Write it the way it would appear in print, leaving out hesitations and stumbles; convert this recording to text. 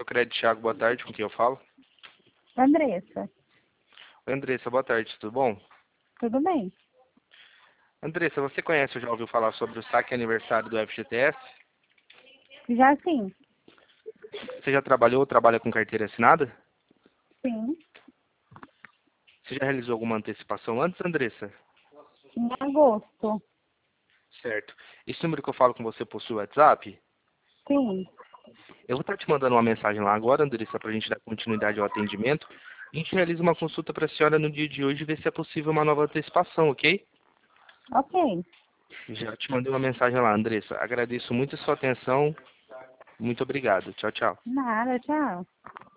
Seu Crédito Thiago, boa tarde, com quem eu falo? Andressa, Oi, Andressa, boa tarde, tudo bom? tudo bem? Andressa, você conhece ou já ouviu falar sobre o saque aniversário do FGTS? Já sim, Você já trabalhou ou trabalha com carteira assinada? sim. Você já realizou alguma antecipação antes, Andressa? Em agosto, Certo. Esse número que eu falo com você possui WhatsApp? sim. Eu vou estar te mandando uma mensagem lá agora, Andressa, para a gente dar continuidade ao atendimento. A gente realiza uma consulta para a senhora no dia de hoje e ver se é possível uma nova antecipação, ok? Ok. Já te mandei uma mensagem lá, Andressa. Agradeço muito a sua atenção. Muito obrigado. Tchau, tchau. Nada, tchau.